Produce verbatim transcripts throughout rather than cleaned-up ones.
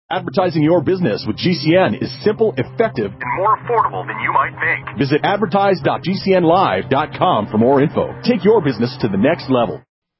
Advertising your business with G C N is simple, effective, and more affordable than you might think. Visit advertise dot g c n live dot com for more info. Take your business to the next level.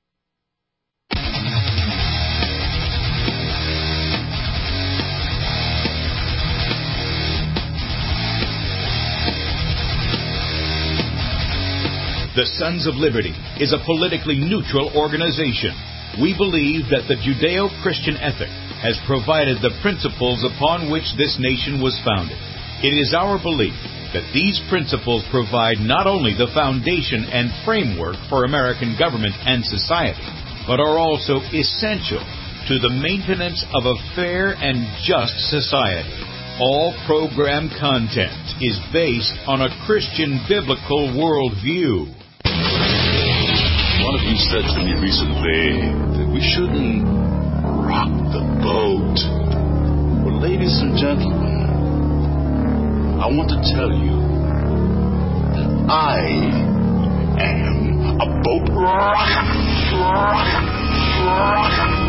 The Sons of Liberty is a politically neutral organization. We believe that the Judeo-Christian ethic has provided the principles upon which this nation was founded. It is our belief that these principles provide not only the foundation and framework for American government and society, but are also essential to the maintenance of a fair and just society. All program content is based on a Christian biblical worldview. One of you said to me recently that we shouldn't rock the boat. Well, ladies and gentlemen, I want to tell you that I am a boat rocker. Rocker. Rocker.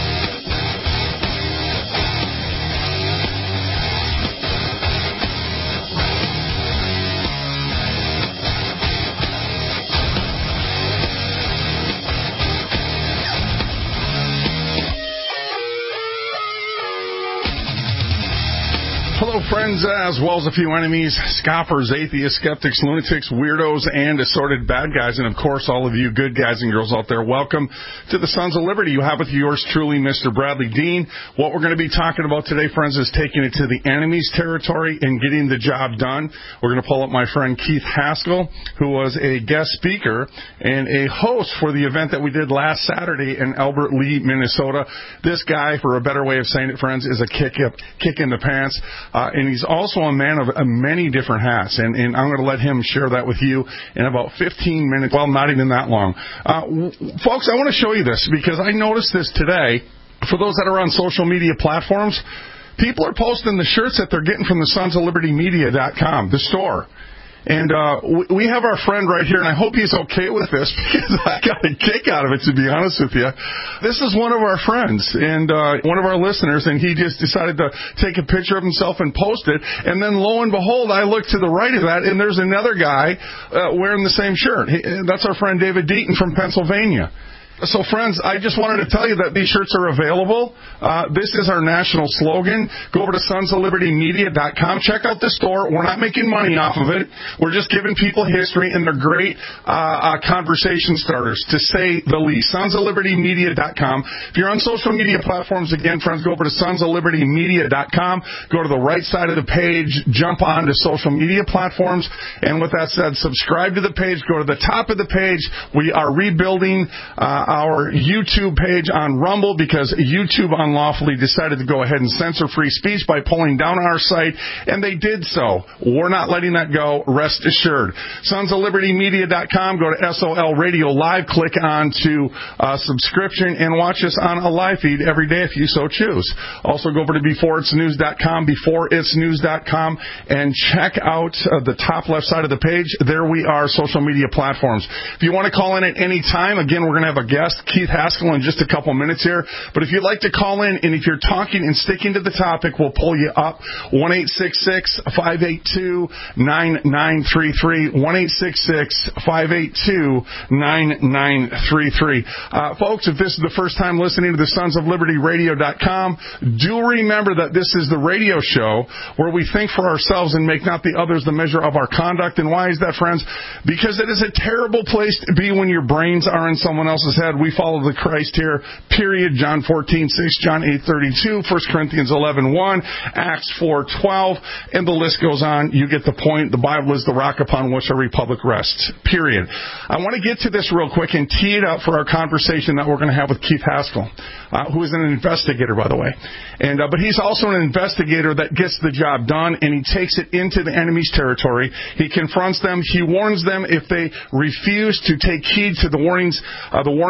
Hello, friends, as well as a few enemies, scoffers, atheists, skeptics, lunatics, weirdos, and assorted bad guys, and, of course, all of you good guys and girls out there. Welcome to the Sons of Liberty. You have with yours truly, Mister Bradley Dean. What we're going to be talking about today, friends, is taking it to the enemy's territory and getting the job done. We're going to pull up my friend Keith Haskell, who was a guest speaker and a host for the event that we did last Saturday in Albert Lea, Minnesota. This guy, for a better way of saying it, friends, is a kick, up, kick in the pants. Uh, and he's also a man of uh, many different hats, and, and I'm going to let him share that with you in about fifteen minutes. Well, not even that long. Uh, w- folks, I want to show you this because I noticed this today. For those that are on social media platforms, people are posting the shirts that they're getting from the sons of liberty media dot com, the store. And uh, we have our friend right here, and I hope he's okay with this because I got a kick out of it, to be honest with you. This is one of our friends and uh, one of our listeners, and he just decided to take a picture of himself and post it. And then, lo and behold, I look to the right of that, and there's another guy uh, wearing the same shirt. He, that's our friend David Deaton from Pennsylvania. So, friends, I just wanted to tell you that these shirts are available. Uh, this is our national slogan. Go over to sons of liberty media dot com. Check out the store. We're not making money off of it. We're just giving people history, and they're great uh, uh, conversation starters, to say the least. sons of liberty media dot com. If you're on social media platforms, again, friends, go over to sons of liberty media dot com. Go to the right side of the page. Jump on to social media platforms. And with that said, subscribe to the page. Go to the top of the page. We are rebuilding Uh, our YouTube page on Rumble because YouTube unlawfully decided to go ahead and censor free speech by pulling down our site, and they did so. We're not letting that go, rest assured. sons of liberty media dot com, go to S O L Radio Live, click on to uh, subscription, and watch us on a live feed every day if you so choose. Also go over to before its news dot com, before its news dot com, and check out uh, the top left side of the page. There we are, social media platforms. If you want to call in at any time, again, we're going to have a guest, Keith Haskell, in just a couple minutes here. But if you'd like to call in, and if you're talking and sticking to the topic, we'll pull you up. one eight six six, five eight two, nine nine three three. one eight six six, five eight two, nine nine three three. Uh, folks, if this is the first time listening to the sons of liberty radio dot com, do remember that this is the radio show where we think for ourselves and make not the others the measure of our conduct. And why is that, friends? Because it is a terrible place to be when your brains are in someone else's head. We follow the Christ here, period. John fourteen six, John eight thirty-two, First Corinthians eleven one, Acts four twelve, and the list goes on. You get the point. The Bible is the rock upon which our republic rests, period. I want to get to this real quick and tee it up for our conversation that we're going to have with Keith Haskell, uh, who is an investigator, by the way. And uh, but he's also an investigator that gets the job done, and he takes it into the enemy's territory. He confronts them. He warns them if they refuse to take heed to the warnings, uh, the warning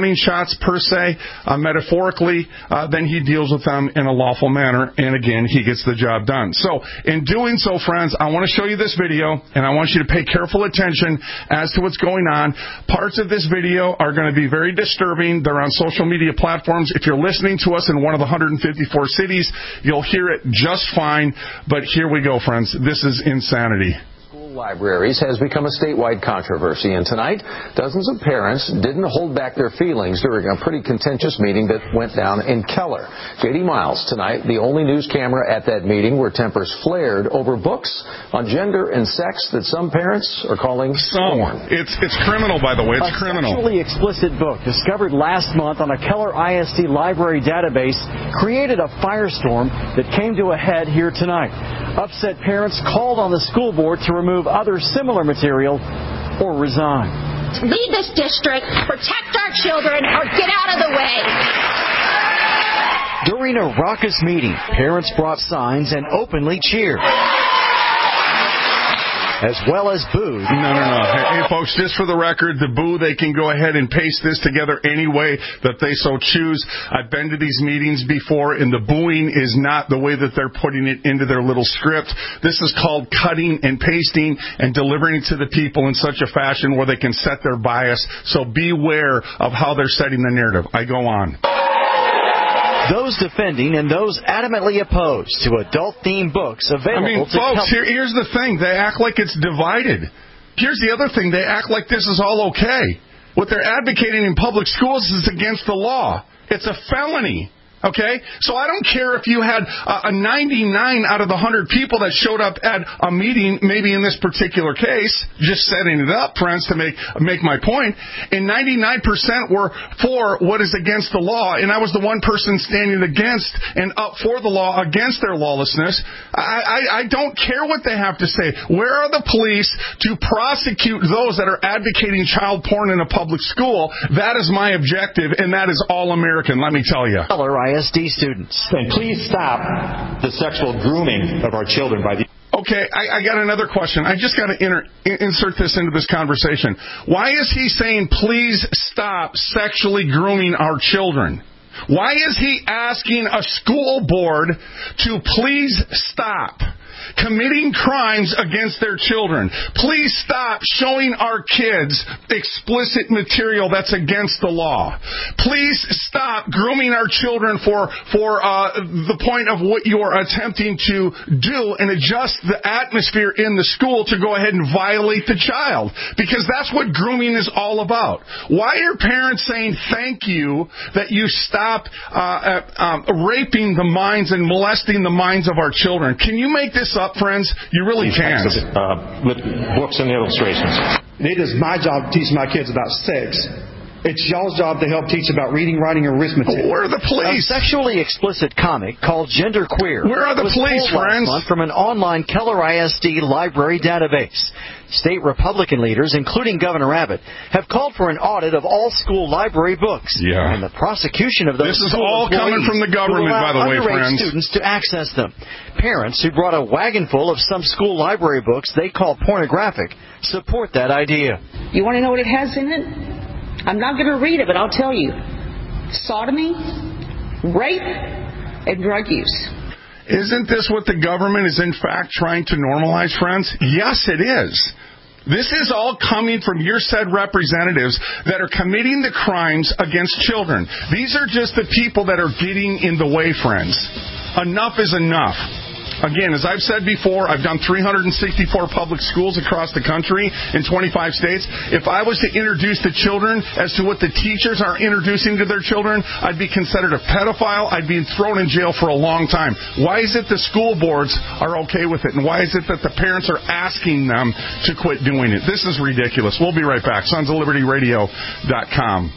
screenshots per se, uh, metaphorically, uh, then he deals with them in a lawful manner, and again, he gets the job done. So, in doing so, friends, I want to show you this video, and I want you to pay careful attention as to what's going on. Parts of this video are going to be very disturbing. They're on social media platforms. If you're listening to us in one of the one hundred fifty-four cities, you'll hear it just fine. But here we go, friends. This is insanity. Libraries has become a statewide controversy, and tonight dozens of parents didn't hold back their feelings during a pretty contentious meeting that went down in Keller. J D Miles tonight, the only news camera at that meeting where tempers flared over books on gender and sex that some parents are calling porn. It's it's criminal, by the way. It's a criminal. A sexually explicit book discovered last month on a Keller I S D library database created a firestorm that came to a head here tonight. Upset parents called on the school board to remove other similar material or resign. Leave this district, protect our children, or get out of the way. During a raucous meeting, parents brought signs and openly cheered, as well as booed. No, no, no. Hey, hey, folks, just for the record, the boo, they can go ahead and paste this together any way that they so choose. I've been to these meetings before, and the booing is not the way that they're putting it into their little script. This is called cutting and pasting and delivering it to the people in such a fashion where they can set their bias. So beware of how they're setting the narrative. I go on. Those defending and those adamantly opposed to adult-themed books available I mean, to folks, help. here, here's the thing. They act like it's divided. Here's the other thing. They act like this is all okay. What they're advocating in public schools is against the law. It's a felony. Okay? So I don't care if you had uh, a ninety-nine out of the one hundred people that showed up at a meeting, maybe in this particular case, just setting it up, friends, to make make my point, and ninety-nine percent were for what is against the law, and I was the one person standing against and up for the law against their lawlessness. I, I, I don't care what they have to say. Where are the police to prosecute those that are advocating child porn in a public school? That is my objective, and that is all American, let me tell you. I S D students. And please stop the sexual grooming of our children by the... Okay, I, I got another question. I just got to inter, insert this into this conversation. Why is he saying, please stop sexually grooming our children? Why is he asking a school board to please stop committing crimes against their children? Please stop showing our kids explicit material that's against the law. Please stop grooming our children for for uh, the point of what you are attempting to do and adjust the atmosphere in the school to go ahead and violate the child. Because that's what grooming is all about. Why are parents saying thank you that you stop uh, uh, um, raping the minds and molesting the minds of our children? Can you make this up, friends? You really can. Uh, with books and illustrations. It is my job to teach my kids about sex. It's y'all's job to help teach about reading, writing, and arithmetic. Where are the police? A sexually explicit comic called Gender Queer. Where are the was police, pulled friends? Last month from an online Keller I S D library database. State Republican leaders, including Governor Abbott, have called for an audit of all school library books. Yeah. And the prosecution of those This is school all coming from the government, by the way, friends. Students to access them. Parents who brought a wagon full of some school library books they call pornographic support that idea. You want to know what it has in it? I'm not going to read it, but I'll tell you. Sodomy, rape, and drug use. Isn't this what the government is in fact trying to normalize, friends? Yes, it is. This is all coming from your said representatives that are committing the crimes against children. These are just the people that are getting in the way, friends. Enough is enough. Again, as I've said before, I've done three hundred sixty-four public schools across the country in twenty-five states. If I was to introduce the children as to what the teachers are introducing to their children, I'd be considered a pedophile. I'd be thrown in jail for a long time. Why is it the school boards are okay with it? And why is it that the parents are asking them to quit doing it? This is ridiculous. We'll be right back. Sons of Liberty Radio dot com.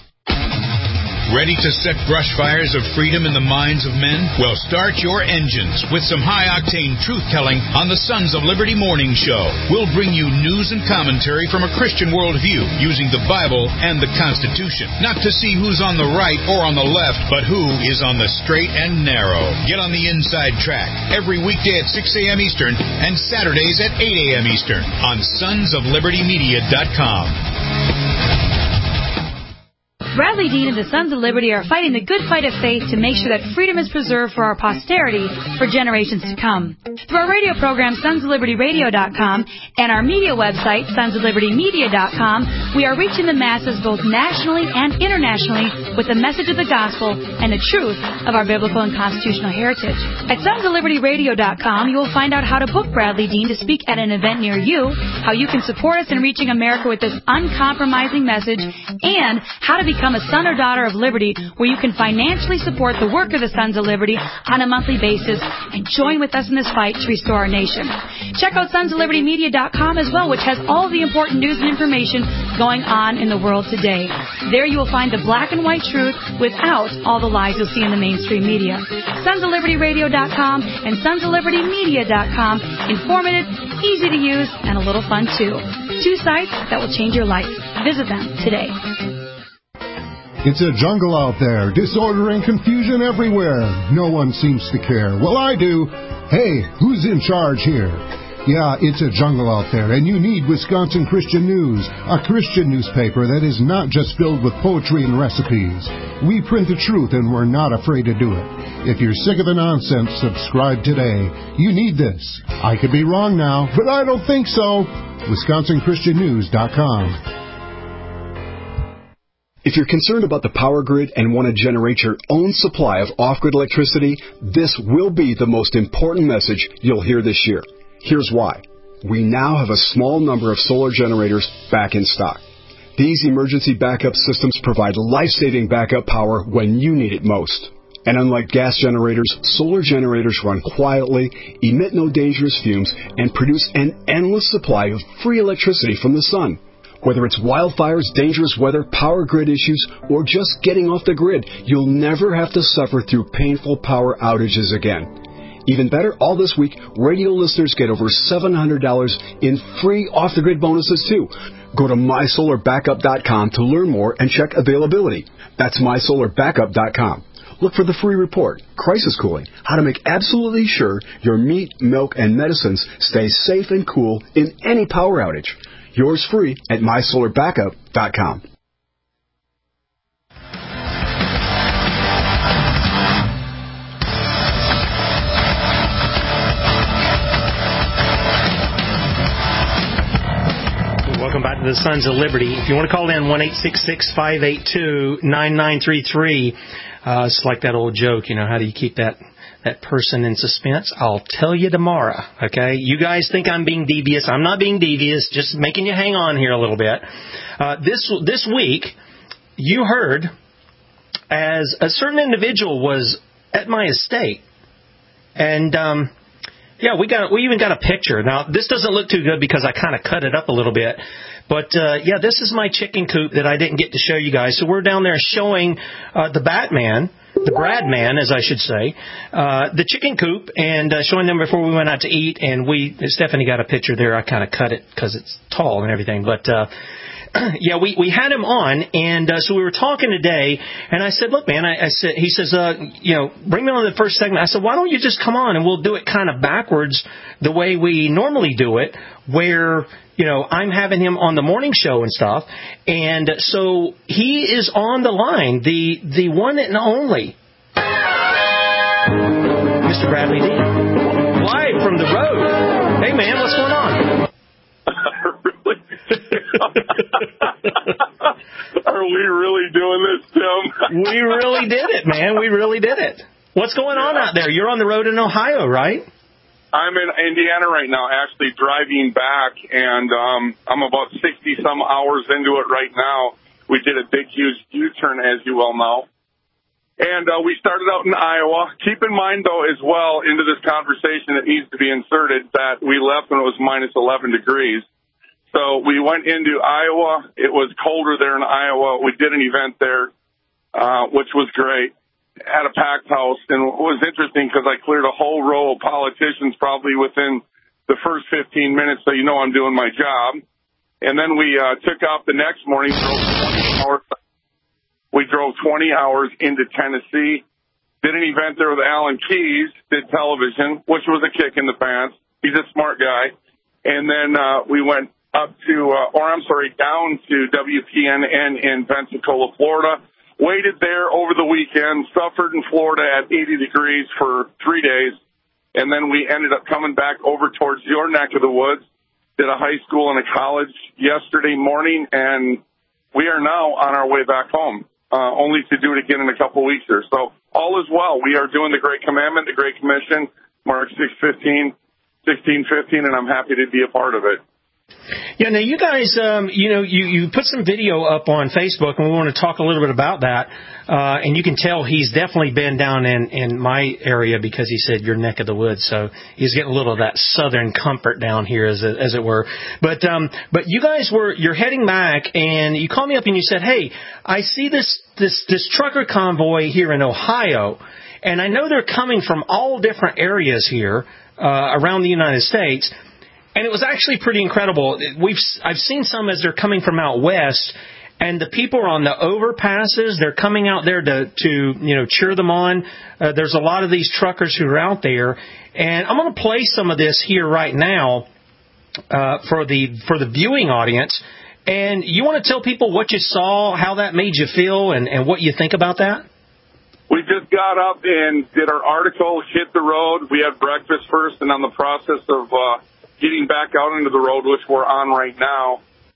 Ready to set brush fires of freedom in the minds of men? Well, start your engines with some high-octane truth-telling on the Sons of Liberty Morning Show. We'll bring you news and commentary from a Christian worldview using the Bible and the Constitution. Not to see who's on the right or on the left, but who is on the straight and narrow. Get on the inside track every weekday at six a.m. Eastern and Saturdays at eight a.m. Eastern on Sons of Liberty Media dot com. Bradley Dean and the Sons of Liberty are fighting the good fight of faith to make sure that freedom is preserved for our posterity for generations to come. Through our radio program, sons of liberty radio dot com, and our media website, sons of liberty media dot com, we are reaching the masses both nationally and internationally with the message of the gospel and the truth of our biblical and constitutional heritage. At sons of liberty radio dot com, you will find out how to book Bradley Dean to speak at an event near you, how you can support us in reaching America with this uncompromising message, and how to become a son or daughter of liberty, where you can financially support the work of the Sons of Liberty on a monthly basis and join with us in this fight to restore our nation. Check out sons of liberty media dot com as well, which has all the important news and information going on in the world today. There you will find the black and white truth without all the lies you'll see in the mainstream media. sons of liberty radio dot com and sons of liberty media dot com. Informative, easy to use, and a little fun too. Two sites that will change your life. Visit them today. It's a jungle out there, disorder and confusion everywhere. No one seems to care. Well, I do. Hey, who's in charge here? Yeah, it's a jungle out there, and you need Wisconsin Christian News, a Christian newspaper that is not just filled with poetry and recipes. We print the truth, and we're not afraid to do it. If you're sick of the nonsense, subscribe today. You need this. I could be wrong now, but I don't think so. Wisconsin Christian News dot com. If you're concerned about the power grid and want to generate your own supply of off-grid electricity, this will be the most important message you'll hear this year. Here's why. We now have a small number of solar generators back in stock. These emergency backup systems provide life-saving backup power when you need it most. And unlike gas generators, solar generators run quietly, emit no dangerous fumes, and produce an endless supply of free electricity from the sun. Whether it's wildfires, dangerous weather, power grid issues, or just getting off the grid, you'll never have to suffer through painful power outages again. Even better, all this week, radio listeners get over seven hundred dollars in free off-the-grid bonuses, too. Go to my solar backup dot com to learn more and check availability. That's my solar backup dot com. Look for the free report, Crisis Cooling, how to make absolutely sure your meat, milk, and medicines stay safe and cool in any power outage. Yours free at my solar backup dot com. Welcome back to the Sons of Liberty. If you want to call in, one eight six six, five eight two, nine nine three three. Uh, it's like that old joke, you know, how do you keep that that person in suspense? I'll tell you tomorrow, okay? You guys think I'm being devious. I'm not being devious, just making you hang on here a little bit. Uh, this this week, you heard as a certain individual was at my estate. And, um, yeah, we got we even got a picture. Now, this doesn't look too good because I kind of cut it up a little bit. But, uh, yeah, this is my chicken coop that I didn't get to show you guys. So we're down there showing uh, the Batman, the Bradman, as I should say, uh, the chicken coop, and uh, showing them before we went out to eat. And we, Stephanie got a picture there. I kind of cut it because it's tall and everything. But, uh, yeah, we, we had him on, and uh, so we were talking today, and I said, look, man, I, I said, he says, uh, you know, bring me on the first segment. I said, why don't you just come on, and we'll do it kind of backwards the way we normally do it, where, you know, I'm having him on the morning show and stuff. And so he is on the line, the the one and only Mister Bradley Dean, live from the road. Hey, man, what's going on? Are we really doing this, Tim? We really did it, man. We really did it. What's going on out there? You're on the road in Ohio, right? I'm in Indiana right now, actually driving back, and um, I'm about sixty-some hours into it right now. We did a big, huge U-turn, as you well know. And uh, we started out in Iowa. Keep in mind, though, as well, into this conversation that needs to be inserted, that we left when it was minus eleven degrees. So we went into Iowa. It was colder there in Iowa. We did an event there, uh, which was great. Had a packed house, and it was interesting because I cleared a whole row of politicians probably within the first fifteen minutes, so you know I'm doing my job. And then we uh, took off the next morning, drove twenty hours. We drove twenty hours into Tennessee, did an event there with Alan Keyes, did television, which was a kick in the pants. He's a smart guy. And then uh, we went up to, uh, or I'm sorry, down to W P N N in Pensacola, Florida. Waited there over the weekend, suffered in Florida at eighty degrees for three days, and then we ended up coming back over towards your neck of the woods, did a high school and a college yesterday morning, and we are now on our way back home, uh, only to do it again in a couple weeks here. So all is well. We are doing the Great Commandment, the Great Commission, Mark six fifteen, sixteen fifteen, and I'm happy to be a part of it. Yeah, now you guys, um, you know, you, you put some video up on Facebook, and we want to talk a little bit about that. Uh, and you can tell he's definitely been down in, in my area because he said your neck of the woods. So he's getting a little of that southern comfort down here, as it, as it were. But um, but you guys were you're heading back, and you called me up and you said, "Hey, I see this this this trucker convoy here in Ohio, and I know they're coming from all different areas here uh, around the United States." And it was actually pretty incredible. We've I've seen some as they're coming from out west, and the people are on the overpasses. They're coming out there to, to you know, cheer them on. Uh, there's a lot of these truckers who are out there, and I'm going to play some of this here right now uh, for the for the viewing audience. And you want to tell people what you saw, how that made you feel, and, and what you think about that? We just got up and did our article, hit the road. We had breakfast first, and on the process of uh, getting back out into the road, which we're on right now.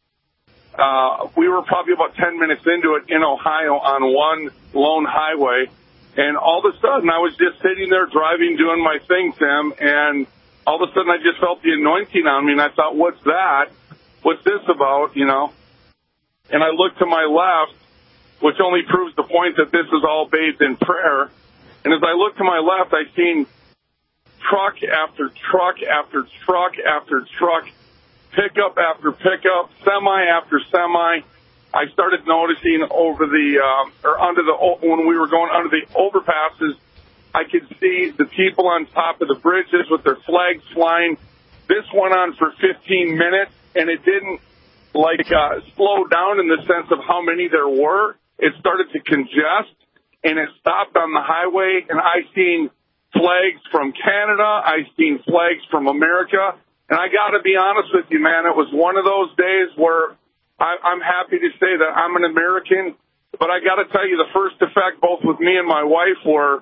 Uh, we were probably about ten minutes into it in Ohio on one lone highway, and all of a sudden I was just sitting there driving, doing my thing, Tim, and all of a sudden I just felt the anointing on me, and I thought, what's that? What's this about, you know? And I looked to my left, which only proves the point that this is all bathed in prayer, and as I looked to my left, I seen truck after truck after truck after truck, pickup after pickup, semi after semi. I started noticing over the, uh, or under the, when we were going under the overpasses, I could see the people on top of the bridges with their flags flying. This went on for fifteen minutes, and it didn't, like, uh, slow down in the sense of how many there were. It started to congest, and it stopped on the highway, and I seen flags from Canada. I've seen flags from America. And I got to be honest with you, man, it was one of those days where I, I'm happy to say that I'm an American. But I got to tell you, the first effect, both with me and my wife, were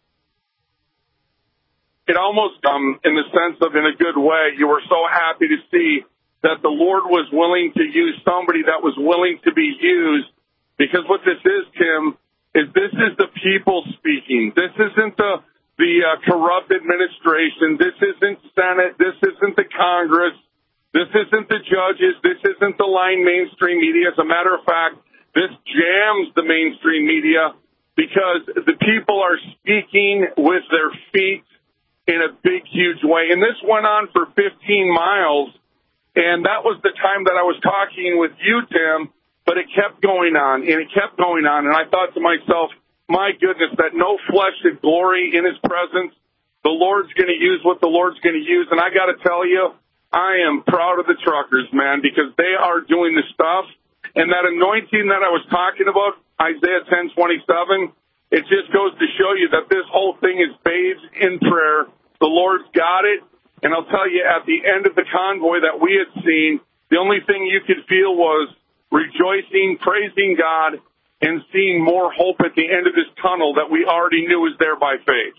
it almost, um, in the sense of in a good way, you were so happy to see that the Lord was willing to use somebody that was willing to be used. Because what this is, Tim, is this is the people speaking. This isn't the the uh, corrupt administration. This isn't Senate. This isn't the Congress. This isn't the judges. This isn't the line mainstream media. As a matter of fact, this jams the mainstream media because the people are speaking with their feet in a big, huge way. And this went on for fifteen miles, and that was the time that I was talking with you, Tim, but it kept going on, and it kept going on. And I thought to myself, my goodness, that no flesh should glory in his presence. The Lord's going to use what the Lord's going to use. And I got to tell you, I am proud of the truckers, man, because they are doing the stuff. And that anointing that I was talking about, Isaiah ten twenty-seven, it just goes to show you that this whole thing is bathed in prayer. The Lord's got it. And I'll tell you, at the end of the convoy that we had seen, the only thing you could feel was rejoicing, praising God, and seeing more hope at the end of this tunnel that we already knew was there by faith.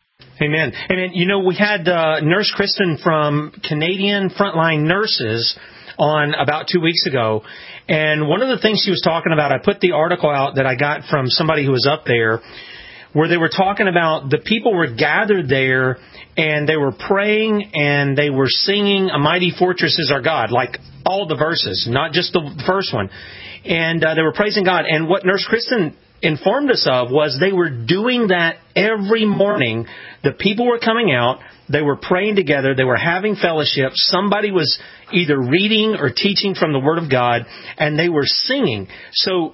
Amen. And, you know, we had uh, Nurse Kristen from Canadian Frontline Nurses on about two weeks ago. And one of the things she was talking about, I put the article out that I got from somebody who was up there, where they were talking about the people were gathered there and they were praying and they were singing "A Mighty Fortress Is Our God," like all the verses, not just the first one. And uh, they were praising God. And what Nurse Kristen informed us of was they were doing that every morning. The people were coming out. They were praying together. They were having fellowship. Somebody was either reading or teaching from the Word of God, and they were singing. So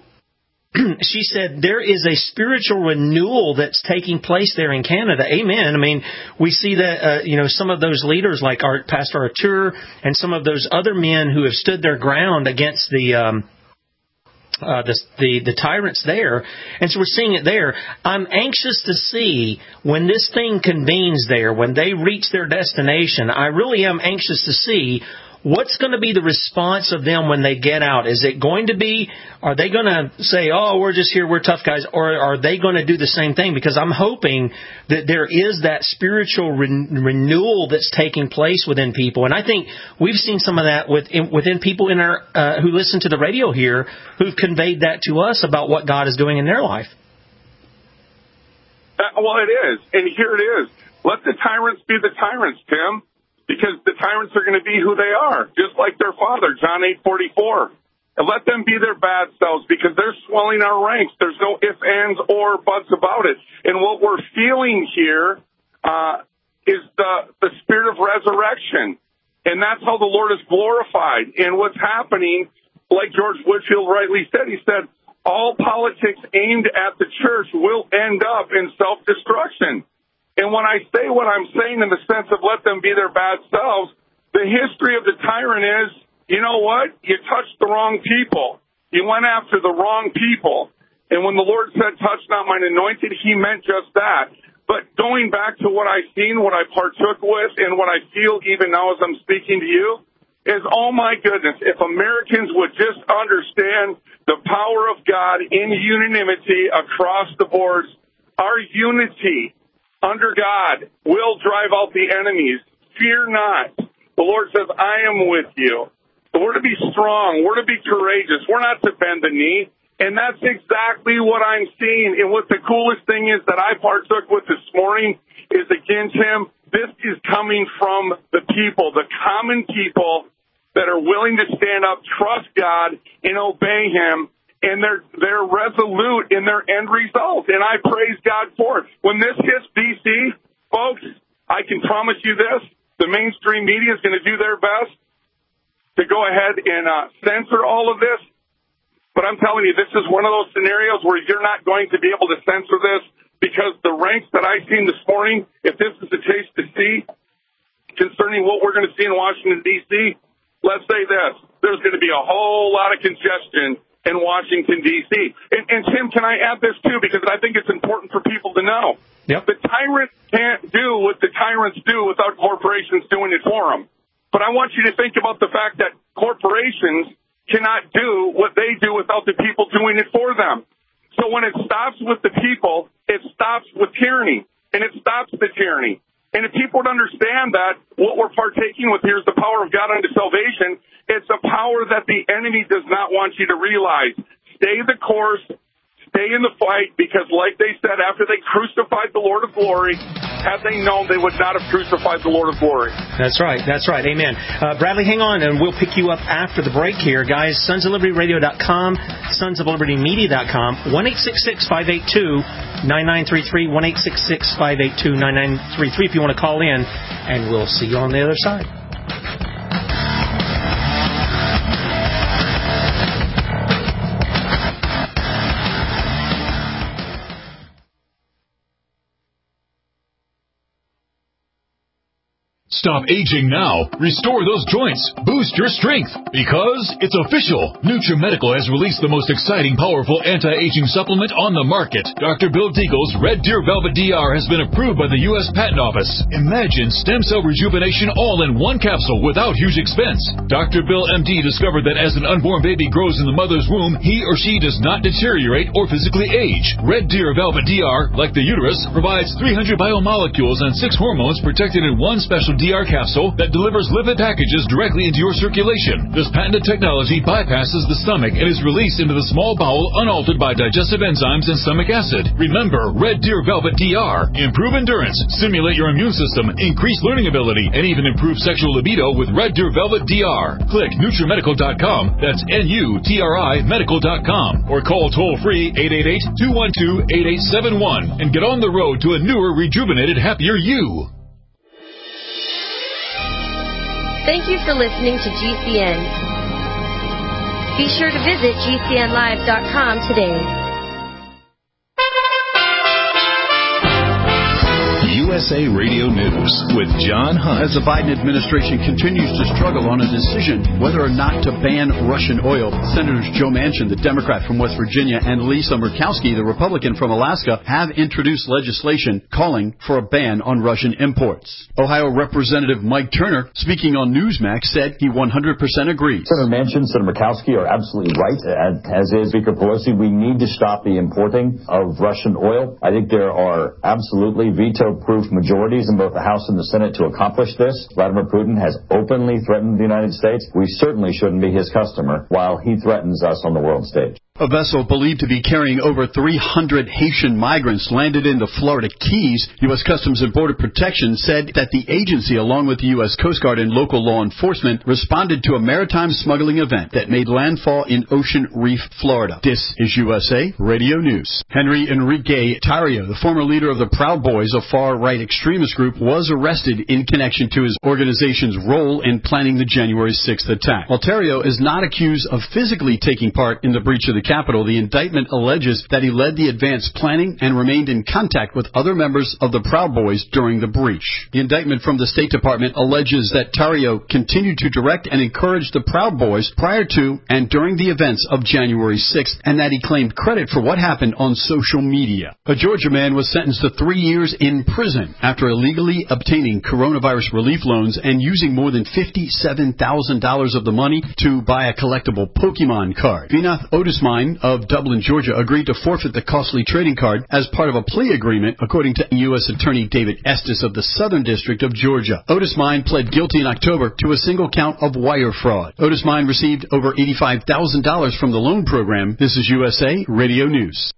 she said there is a spiritual renewal that's taking place there in Canada. Amen. I mean, we see that, uh, you know, some of those leaders like our Pastor Artur and some of those other men who have stood their ground against the um, uh, the, the the tyrants there. And so we're seeing it there. I'm anxious to see when this thing convenes there, when they reach their destination. I really am anxious to see what's going to be the response of them when they get out? Is it going to be, are they going to say, oh, we're just here, we're tough guys, or are they going to do the same thing? Because I'm hoping that there is that spiritual re- renewal that's taking place within people. And I think we've seen some of that within, within people in our uh, who listen to the radio here who've conveyed that to us about what God is doing in their life. Uh, well, it is, and here it is. Let the tyrants be the tyrants, Tim, because the tyrants are going to be who they are, just like their father, John eight forty-four. And let them be their bad selves, because they're swelling our ranks. There's no ifs, ands, or buts about it. And what we're feeling here uh, is the, the spirit of resurrection, and that's how the Lord is glorified. And what's happening, like George Whitefield rightly said, he said, all politics aimed at the church will end up in self-destruction. And when I say what I'm saying in the sense of let them be their bad selves, the history of the tyrant is, you know what? You touched the wrong people. You went after the wrong people. And when the Lord said, touch not mine anointed, he meant just that. But going back to what I've seen, what I partook with, and what I feel even now as I'm speaking to you, is, oh my goodness, if Americans would just understand the power of God in unanimity across the boards, our unity under God will drive out the enemies. Fear not. The Lord says, I am with you. So we're to be strong. We're to be courageous. We're not to bend the knee. And that's exactly what I'm seeing. And what the coolest thing is that I partook with this morning is, again, Tim, this is coming from the people, the common people that are willing to stand up, trust God, and obey him, and they're they're resolute in their end result. And I praise God for it. When this hits D C, folks, I can promise you this, the mainstream media is going to do their best to go ahead and uh, censor all of this. But I'm telling you, this is one of those scenarios where you're not going to be able to censor this, because the ranks that I've seen this morning, if this is the case to see concerning what we're going to see in Washington, D C, let's say this, there's going to be a whole lot of congestion in Washington, D C. And, and Tim, can I add this, too, because I think it's important for people to know. Yep. The tyrants can't do what the tyrants do without corporations doing it for them. But I want you to think about the fact that corporations cannot do what they do without the people doing it for them. So when it stops with the people, it stops with tyranny, and it stops the tyranny. And if people would understand that what we're partaking with here is the power of God unto salvation, it's a power that the enemy does not want you to realize. Stay the course, stay in the fight, because like they said, after they crucified the Lord of glory, had they known, they would not have crucified the Lord of glory. That's right. That's right. Amen. Uh, Bradley, hang on, and we'll pick you up after the break here. Guys, sons of liberty radio dot com, sons of liberty media dot com, one eight six six, five eight two, nine nine three three, one eight six six, five eight two, nine nine three three if you want to call in, and we'll see you on the other side. Stop aging now. Restore those joints. Boost your strength. Because it's official. NutriMedical has released the most exciting, powerful anti-aging supplement on the market. Doctor Bill Deagle's Red Deer Velvet D R has been approved by the U S Patent Office. Imagine stem cell rejuvenation all in one capsule without huge expense. Doctor Bill M D discovered that as an unborn baby grows in the mother's womb, he or she does not deteriorate or physically age. Red Deer Velvet D R, like the uterus, provides three hundred biomolecules and six hormones protected in one special D R capsule that delivers lipid packages directly into your circulation. This patented technology bypasses the stomach and is released into the small bowel unaltered by digestive enzymes and stomach acid. Remember, Red Deer Velvet D R. Improve endurance, stimulate your immune system, increase learning ability, and even improve sexual libido with Red Deer Velvet D R. Click NutriMedical dot com, that's N U T R I medical dot com, or call toll-free eight eight eight, two one two, eight eight seven one and get on the road to a newer, rejuvenated, happier you. Thank you for listening to G C N. Be sure to visit G C N live dot com today. U S A Radio News with John Hunt. As the Biden administration continues to struggle on a decision whether or not to ban Russian oil, Senators Joe Manchin, the Democrat from West Virginia, and Lisa Murkowski, the Republican from Alaska, have introduced legislation calling for a ban on Russian imports. Ohio Representative Mike Turner, speaking on Newsmax, said he one hundred percent agrees. Senator Manchin, Senator Murkowski are absolutely right, as is Speaker Pelosi. We need to stop the importing of Russian oil. I think there are absolutely veto-proof majorities in both the House and the Senate to accomplish this. Vladimir Putin has openly threatened the United States. We certainly shouldn't be his customer while he threatens us on the world stage. A vessel believed to be carrying over three hundred Haitian migrants landed in the Florida Keys. U S Customs and Border Protection said that the agency, along with the U S Coast Guard and local law enforcement, responded to a maritime smuggling event that made landfall in Ocean Reef, Florida. This is U S A Radio News. Henry Enrique Tarrio, the former leader of the Proud Boys, a far-right extremist group, was arrested in connection to his organization's role in planning the January sixth attack. While Tarrio is not accused of physically taking part in the breach of the Capitol, the indictment alleges that he led the advanced planning and remained in contact with other members of the Proud Boys during the breach. The indictment from the State Department alleges that Tarrio continued to direct and encourage the Proud Boys prior to and during the events of January sixth, and that he claimed credit for what happened on social media. A Georgia man was sentenced to three years in prison after illegally obtaining coronavirus relief loans and using more than fifty-seven thousand dollars of the money to buy a collectible Pokemon card. Vinath Otismine of Dublin, Georgia, agreed to forfeit the costly trading card as part of a plea agreement, according to U S Attorney David Estes of the Southern District of Georgia. Otismine pled guilty in October to a single count of wire fraud. Otismine received over eighty-five thousand dollars from the loan program. This is U S A Radio News.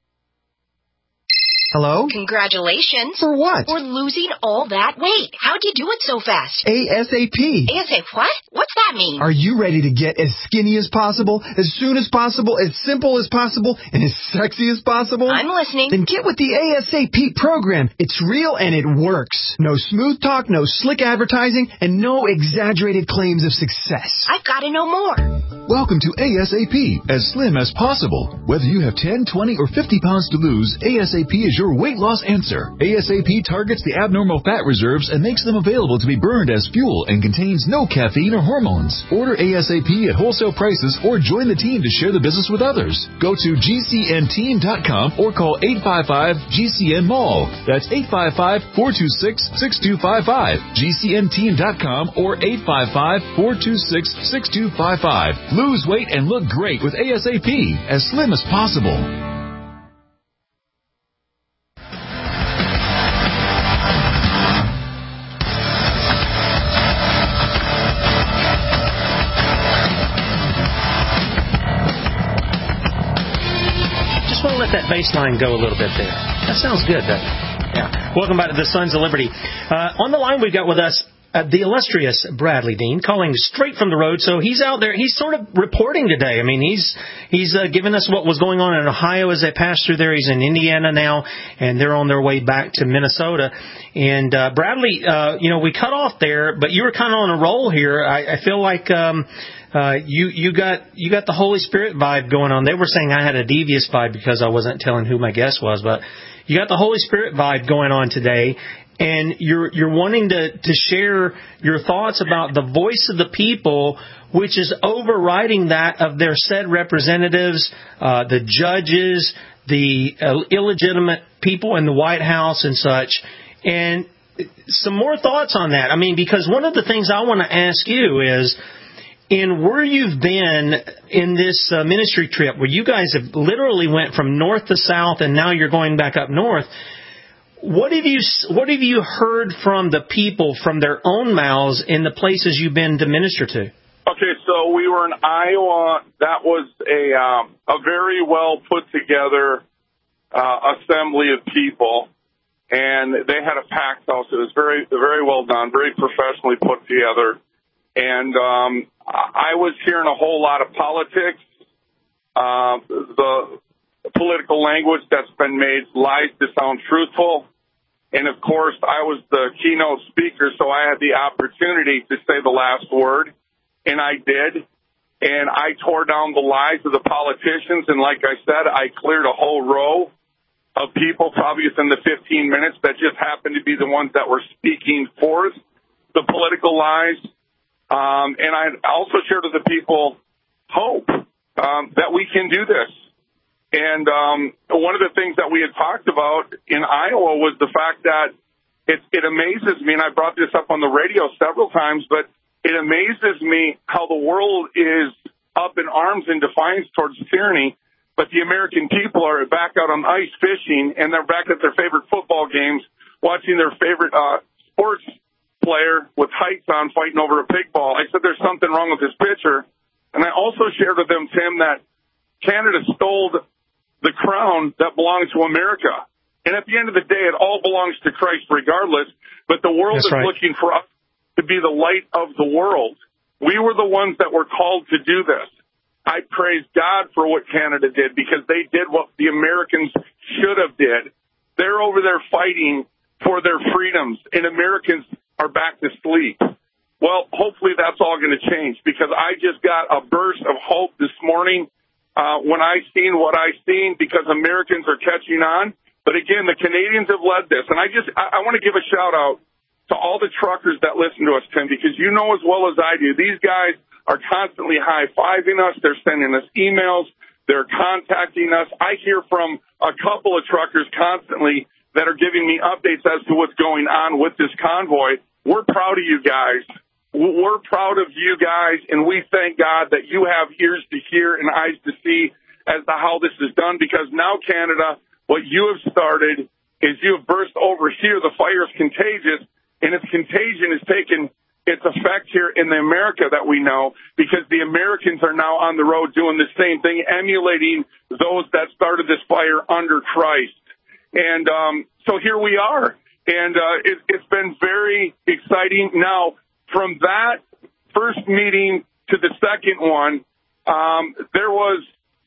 Hello? Congratulations. For what? For losing all that weight. How'd you do it so fast? ASAP. ASAP what? What's that mean? Are you ready to get as skinny as possible, as soon as possible, as simple as possible, and as sexy as possible? I'm listening. Then get with the ASAP program. It's real and it works. No smooth talk, no slick advertising, and no exaggerated claims of success. I've got to know more. Welcome to ASAP, as slim as possible. Whether you have ten, twenty, or fifty pounds to lose, ASAP is your weight loss answer. ASAP targets the abnormal fat reserves and makes them available to be burned as fuel and contains no caffeine or hormones. Order ASAP at wholesale prices or join the team to share the business with others. Go to G C N team dot com or call eight five five G C N Mall. That's eight five five, four two six, six two five five. G C N team dot com or eight five five, four two six, six two five five. Lose weight and look great with ASAP, as slim as possible. Just want to let that bass line go a little bit there. That sounds good, doesn't it? Yeah. Welcome back to the Sons of Liberty. Uh, on the line, we've got with us Uh, the illustrious Bradley Dean, calling straight from the road. So he's out there. He's sort of reporting today. I mean, he's he's uh, giving us what was going on in Ohio as they passed through there. He's in Indiana now, and they're on their way back to Minnesota. And uh, Bradley, uh, you know, we cut off there, but you were kind of on a roll here. I, I feel like um, uh, you you got you got the Holy Spirit vibe going on. They were saying I had a devious vibe because I wasn't telling who my guest was, but you got the Holy Spirit vibe going on today. And you're you're wanting to, to share your thoughts about the voice of the people, which is overriding that of their said representatives, uh, the judges, the uh, illegitimate people in the White House and such. And some more thoughts on that. I mean, because one of the things I want to ask you is, in where you've been in this uh, ministry trip, where you guys have literally went from north to south and now you're going back up north, What have you What have you heard from the people, from their own mouths, in the places you've been to minister to? Okay, so we were in Iowa. That was a um, a very well put together uh, assembly of people, and they had a packed house. It was very very well done, very professionally put together. And um, I was hearing a whole lot of politics. Uh, the political language that's been made lies to sound truthful. And, of course, I was the keynote speaker, so I had the opportunity to say the last word, and I did. And I tore down the lies of the politicians, and like I said, I cleared a whole row of people, probably within the fifteen minutes, that just happened to be the ones that were speaking forth the political lies. Um, and I also shared with the people hope um, that we can do this. And um, one of the things that we had talked about in Iowa was the fact that it, it amazes me, and I brought this up on the radio several times, but it amazes me how the world is up in arms in defiance towards tyranny, but the American people are back out on ice fishing, and they're back at their favorite football games, watching their favorite uh, sports player with tights on fighting over a pig ball. I said there's something wrong with this pitcher. And I also shared with them, Tim, that Canada stole the crown that belongs to America. And at the end of the day, it all belongs to Christ regardless. But the world That's is right. looking for us to be the light of the world. We were the ones that were called to do this. I praise God for what Canada did, because they did what the Americans should have did. They're over there fighting for their freedoms, and Americans are back to sleep. Well, hopefully that's all going to change, because I just got a burst of hope this morning uh, when I seen what I seen, because Americans are catching on. But again, the Canadians have led this. And I just, I, I want to give a shout out to all the truckers that listen to us, Tim, because you know as well as I do, these guys are constantly high-fiving us. They're sending us emails. They're contacting us. I hear from a couple of truckers constantly that are giving me updates as to what's going on with this convoy. We're proud of you guys. We're proud of you guys, and we thank God that you have ears to hear and eyes to see as to how this is done, because now, Canada, what you have started is you have burst over here. The fire is contagious, and its contagion is taking its effect here in the America that we know, because the Americans are now on the road doing the same thing, emulating those that started this fire under Christ. And um, so here we are. And uh, it, it's been very exciting. Now, from that first meeting to the second one, um, there was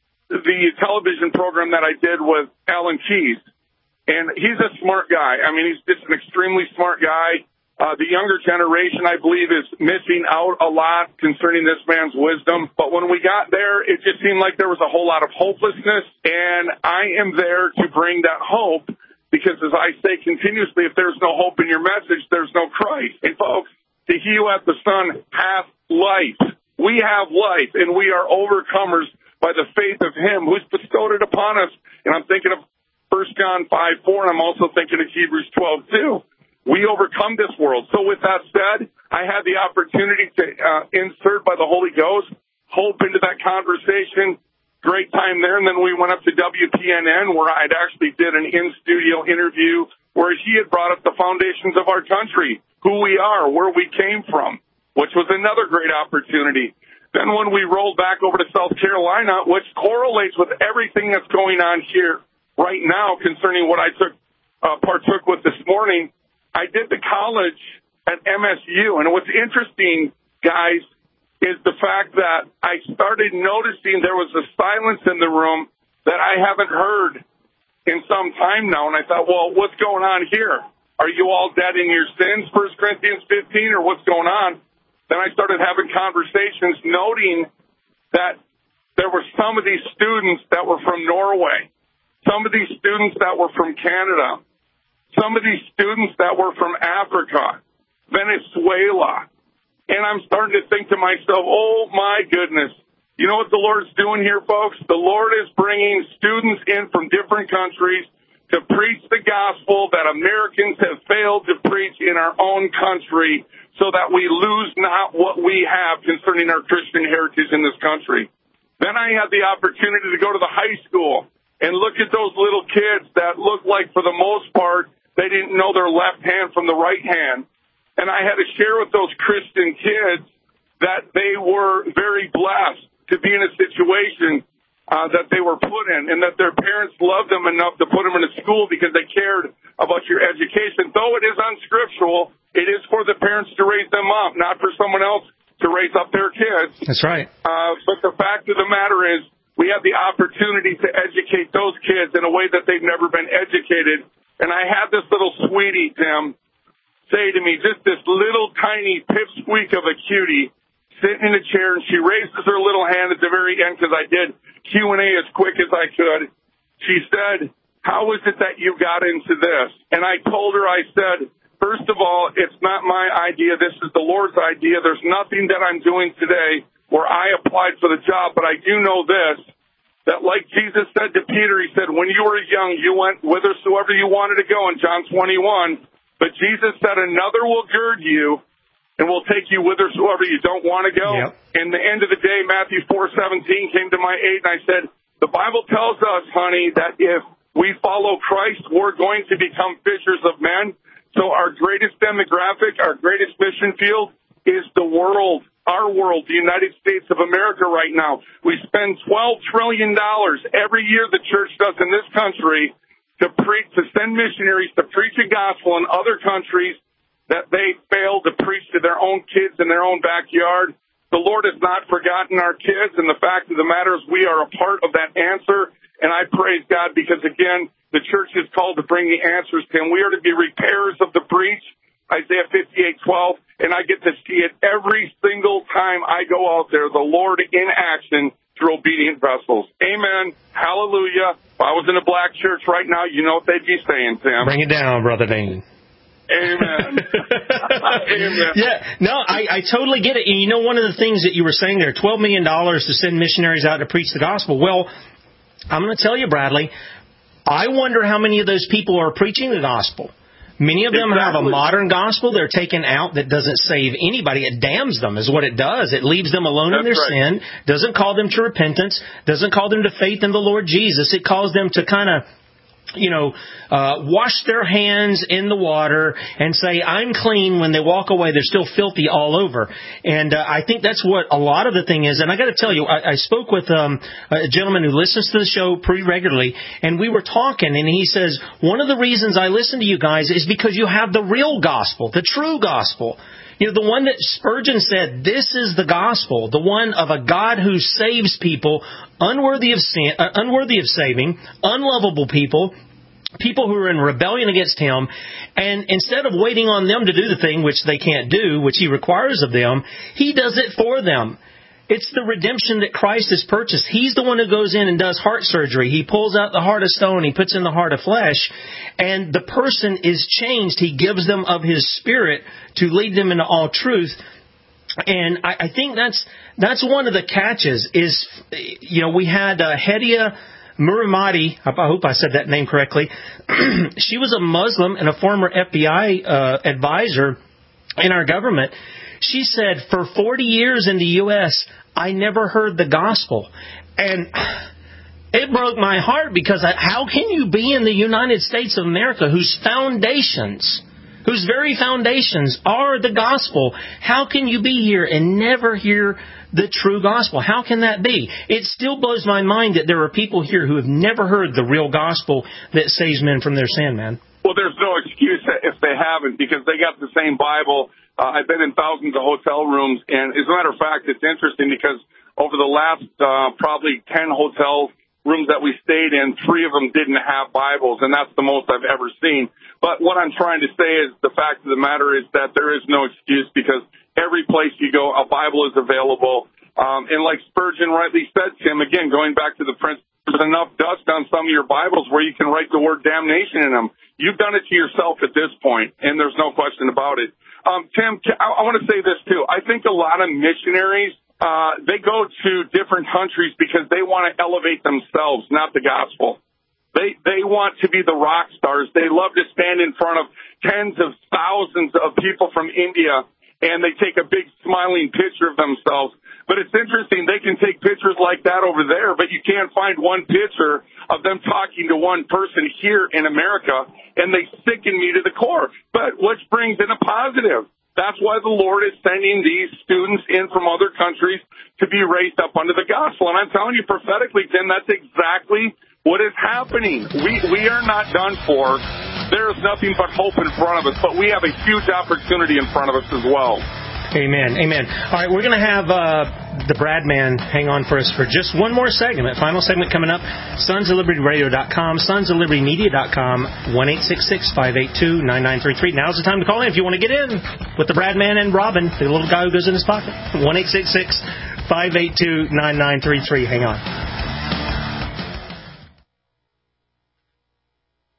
the television program that I did with Alan Keyes. And he's a smart guy. I mean, he's just an extremely smart guy. Uh, the younger generation, I believe, is missing out a lot concerning this man's wisdom. But when we got there, it just seemed like there was a whole lot of hopelessness. And I am there to bring that hope. Because as I say continuously, if there's no hope in your message, there's no Christ. And folks, to he who hath the Son hath life. We have life, and we are overcomers by the faith of him who's bestowed it upon us. And I'm thinking of First John five four, and I'm also thinking of Hebrews twelve two. We overcome this world. So with that said, I had the opportunity to uh, insert by the Holy Ghost hope into that conversation. Great time there. And then we went up to W P N N, where I actually did an in-studio interview where he had brought up the foundations of our country, who we are, where we came from, which was another great opportunity. Then when we rolled back over to South Carolina, which correlates with everything that's going on here right now concerning what I took uh, partook with this morning, I did the college at M S U. And what's interesting, guys, is the fact that I started noticing there was a silence in the room that I haven't heard in some time now. And I thought, well, what's going on here? Are you all dead in your sins, First Corinthians fifteen, or what's going on? Then I started having conversations, noting that there were some of these students that were from Norway, some of these students that were from Canada, some of these students that were from Africa, Venezuela. And I'm starting to think to myself, oh, my goodness. You know what the Lord's doing here, folks? The Lord is bringing students in from different countries to preach the gospel that Americans have failed to preach in our own country, so that we lose not what we have concerning our Christian heritage in this country. Then I had the opportunity to go to the high school and look at those little kids that looked like, for the most part, they didn't know their left hand from the right hand. And I had to share with those Christian kids that they were very blessed to be in a situation uh, that they were put in, and that their parents loved them enough to put them in a school because they cared about your education. Though it is unscriptural, it is for the parents to raise them up, not for someone else to raise up their kids. That's right. Uh, but the fact of the matter is, we have the opportunity to educate those kids in a way that they've never been educated. And I had this little sweetie, Tim, say to me, just this little tiny pipsqueak of a cutie, sitting in a chair, and she raises her little hand at the very end, because I did Q and A as quick as I could. She said, how is it that you got into this? And I told her, I said, first of all, it's not my idea. This is the Lord's idea. There's nothing that I'm doing today where I applied for the job, but I do know this, that like Jesus said to Peter, he said, when you were young, you went whithersoever you wanted to go in John twenty-one, but Jesus said, another will gird you and will take you whithersoever you don't want to go. Yep. And the end of the day, Matthew four seventeen came to my aid, and I said, the Bible tells us, honey, that if we follow Christ, we're going to become fishers of men. So our greatest demographic, our greatest mission field is the world, our world, the United States of America right now. We spend twelve trillion dollars every year, the church does in this country, to preach, to send missionaries to preach the gospel in other countries that they fail to preach to their own kids in their own backyard. The Lord has not forgotten our kids, and the fact of the matter is we are a part of that answer. And I praise God because, again, the church is called to bring the answers to Him. We are to be repairers of the breach, Isaiah fifty-eight twelve, and I get to see it every single time I go out there, the Lord in action through obedient vessels. Amen. Hallelujah. If I was in a black church right now, you know what they'd be saying, Tim. Bring it down, Brother Dane. Amen. Amen. Yeah, no, I, I totally get it. And you know, one of the things that you were saying there, twelve million dollars to send missionaries out to preach the gospel. Well, I'm going to tell you, Bradley, I wonder how many of those people are preaching the gospel. Many of them exactly. have a modern gospel they're taking out that doesn't save anybody. It damns them is what it does. It leaves them alone That's in their right. sin, doesn't call them to repentance, doesn't call them to faith in the Lord Jesus. It calls them to kind of, you know, uh, wash their hands in the water and say, I'm clean. When they walk away, they're still filthy all over. And uh, I think that's what a lot of the thing is. And I got to tell you, I, I spoke with um, a gentleman who listens to the show pretty regularly, and we were talking, and he says, one of the reasons I listen to you guys is because you have the real gospel, the true gospel. You know, the one that Spurgeon said, this is the gospel, the one of a God who saves people unworthy of sin, uh, unworthy of saving, unlovable people, people who are in rebellion against Him. And instead of waiting on them to do the thing which they can't do, which He requires of them, He does it for them. It's the redemption that Christ has purchased. He's the one who goes in and does heart surgery. He pulls out the heart of stone. He puts in the heart of flesh. And the person is changed. He gives them of His Spirit to lead them into all truth. And I, I think that's that's one of the catches is, you know, we had uh, Hedia Muhammadi, I hope I said that name correctly. She was a Muslim and a former F B I uh, advisor in our government. She said, for forty years in the U S, I never heard the gospel. And it broke my heart because I, how can you be in the United States of America whose foundations, whose very foundations are the gospel? How can you be here and never hear the true gospel? How can that be? It still blows my mind that there are people here who have never heard the real gospel that saves men from their sin, man. Well, there's no excuse if they haven't, because they got the same Bible. Uh, I've been in thousands of hotel rooms, and as a matter of fact, it's interesting because over the last uh, probably ten hotel rooms that we stayed in, three of them didn't have Bibles, and that's the most I've ever seen. But what I'm trying to say is the fact of the matter is that there is no excuse because every place you go, a Bible is available. Um, and like Spurgeon rightly said, Tim, again, going back to the principle, there's enough dust on some of your Bibles where you can write the word damnation in them. You've done it to yourself at this point, and there's no question about it. Um, Tim, I, I want to say this, too. I think a lot of missionaries, uh, they go to different countries because they want to elevate themselves, not the gospel. They they want to be the rock stars. They love to stand in front of tens of thousands of people from India, and they take a big smiling picture of themselves. But it's interesting, they can take pictures like that over there, but you can't find one picture of them talking to one person here in America, and they sicken me to the core. But which brings in a positive. That's why the Lord is sending these students in from other countries to be raised up under the gospel. And I'm telling you prophetically, Tim, that's exactly what is happening. We we are not done for. There is nothing but hope in front of us, but we have a huge opportunity in front of us as well. Amen. Amen. All right, we're going to have uh, the Brad Man hang on for us for just one more segment. Final segment coming up. Sons of Liberty Radio dot com, Sons of Liberty Media dot com, one eight six six, five eight two, nine nine three three. Now's the time to call in if you want to get in with the Brad Man and Robin, the little guy who goes in his pocket. one eight six six, five eight two, nine nine three three. Hang on.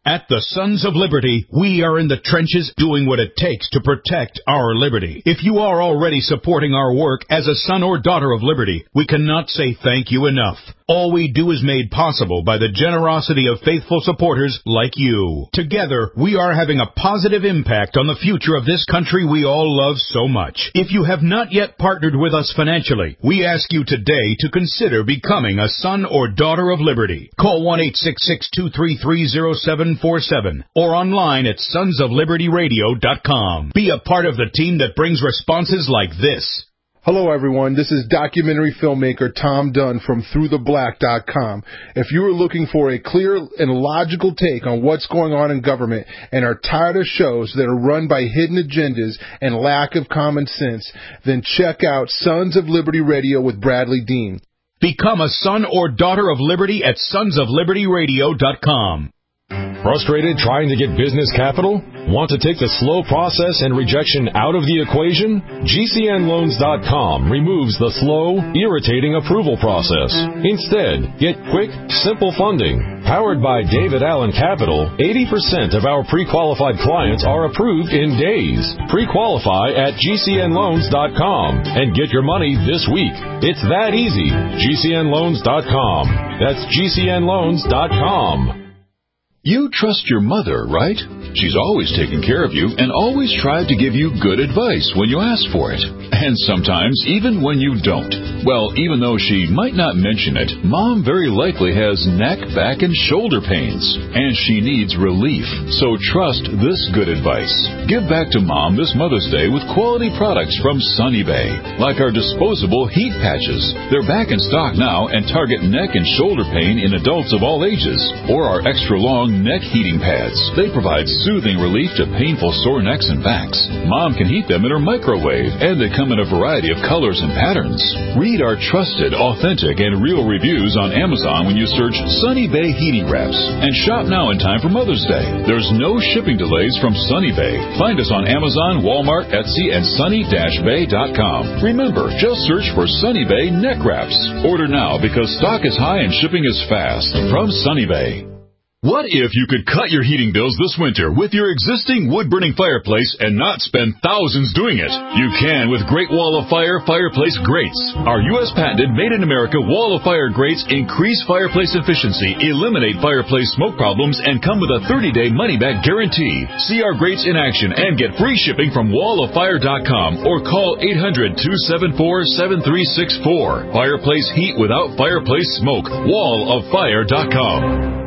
At the Sons of Liberty, we are in the trenches doing what it takes to protect our liberty. If you are already supporting our work as a son or daughter of liberty, we cannot say thank you enough. All we do is made possible by the generosity of faithful supporters like you. Together, we are having a positive impact on the future of this country we all love so much. If you have not yet partnered with us financially, we ask you today to consider becoming a son or daughter of liberty. Call one eight six six, two three three, zero seven four seven or online at sons of liberty radio dot com. Be a part of the team that brings responses like this. Hello, everyone. This is documentary filmmaker Tom Dunn from through the black dot com. If you are looking for a clear and logical take on what's going on in government and are tired of shows that are run by hidden agendas and lack of common sense, then check out Sons of Liberty Radio with Bradley Dean. Become a son or daughter of liberty at sons of liberty radio dot com. Frustrated trying to get business capital? Want to take the slow process and rejection out of the equation? G C N loans dot com removes the slow, irritating approval process. Instead, get quick, simple funding. Powered by David Allen Capital, eighty percent of our pre-qualified clients are approved in days. Pre-qualify at G C N loans dot com and get your money this week. It's that easy. G C N loans dot com. That's G C N loans dot com. You trust your mother, right? She's always taken care of you and always tried to give you good advice when you ask for it. And sometimes even when you don't. Well, even though she might not mention it, Mom very likely has neck, back, and shoulder pains. And she needs relief. So trust this good advice. Give back to Mom this Mother's Day with quality products from Sunny Bay. Like our disposable heat patches. They're back in stock now and target neck and shoulder pain in adults of all ages. Or our extra long neck heating pads. They provide soothing relief to painful sore necks and backs. Mom can heat them in her microwave, and they come in a variety of colors and patterns. Read our trusted, authentic, and real reviews on Amazon when you search Sunny Bay Heating Wraps. And shop now in time for Mother's Day. There's no shipping delays from Sunny Bay. Find us on Amazon, Walmart, Etsy, and sunny dash bay dot com. Remember, just search for Sunny Bay Neck Wraps. Order now because stock is high and shipping is fast. From Sunny Bay. What if you could cut your heating bills this winter with your existing wood-burning fireplace and not spend thousands doing it? You can with Great Wall of Fire fireplace grates. Our U S patented made-in-America Wall of Fire grates increase fireplace efficiency, eliminate fireplace smoke problems, and come with a thirty-day money-back guarantee. See our grates in action and get free shipping from wall of fire dot com or call eight hundred, two seven four, seven three six four. Fireplace heat without fireplace smoke. wall of fire dot com.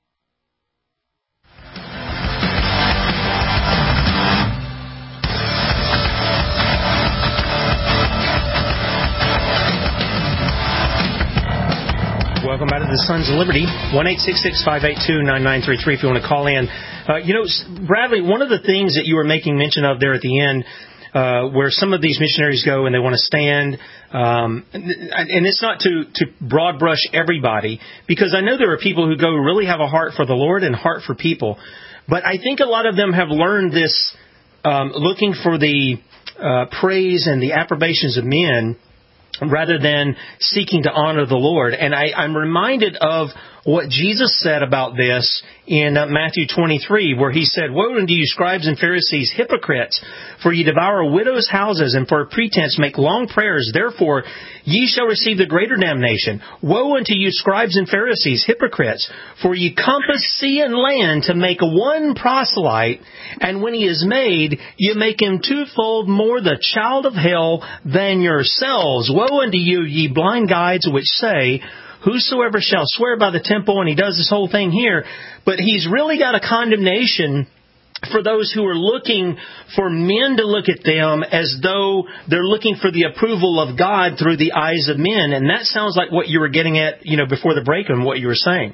Welcome back to the Sons of Liberty. one eight six six, five eight two, nine nine three three if you want to call in. Uh, you know, Bradley, one of the things that you were making mention of there at the end, uh, where some of these missionaries go and they want to stand, um, and it's not to, to broad brush everybody, because I know there are people who go really have a heart for the Lord and heart for people. But I think a lot of them have learned this, um, looking for the uh, praise and the approbations of men, rather than seeking to honor the Lord. And I, I'm reminded of what Jesus said about this in uh, Matthew twenty-three, where he said, "Woe unto you, scribes and Pharisees, hypocrites! For ye devour widows' houses, and for a pretense make long prayers. Therefore ye shall receive the greater damnation. Woe unto you, scribes and Pharisees, hypocrites! For ye compass sea and land to make one proselyte, and when he is made, ye make him twofold more the child of hell than yourselves. Woe unto you, ye blind guides, which say, Whosoever shall swear by the temple," and he does this whole thing here, but he's really got a condemnation for those who are looking for men to look at them as though they're looking for the approval of God through the eyes of men. And that sounds like what you were getting at, you know, before the break and what you were saying.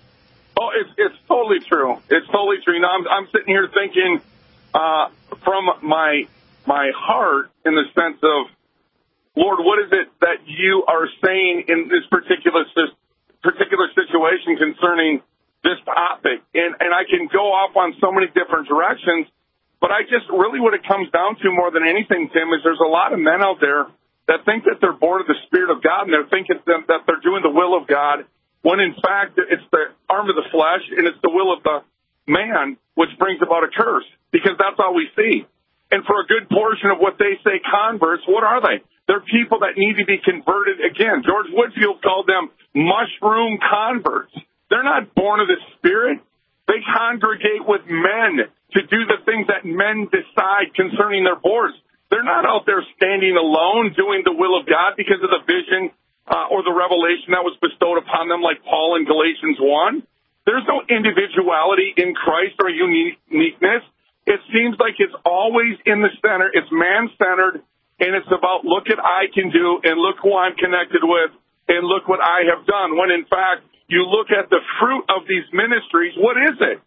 Oh, it's, it's totally true. It's totally true. You know, I'm, I'm sitting here thinking uh, from my my heart in the sense of, Lord, what is it that you are saying in this particular particular situation concerning this topic? And and I can go off on so many different directions, but I just really what it comes down to more than anything, Tim, is there's a lot of men out there that think that they're born of the Spirit of God, and they're thinking that they're doing the will of God, when in fact it's the arm of the flesh and it's the will of the man, which brings about a curse, because that's all we see. And for a good portion of what they say converts, what are they? They're people that need to be converted again. George Whitefield called them mushroom converts. They're not born of the Spirit. They congregate with men to do the things that men decide concerning their boards. They're not out there standing alone doing the will of God because of the vision uh, or the revelation that was bestowed upon them like Paul in Galatians one. There's no individuality in Christ or uniqueness. It seems like it's always in the center. It's man-centered, and it's about look at I can do, and look who I'm connected with, and look what I have done. When, in fact, you look at the fruit of these ministries, what is it?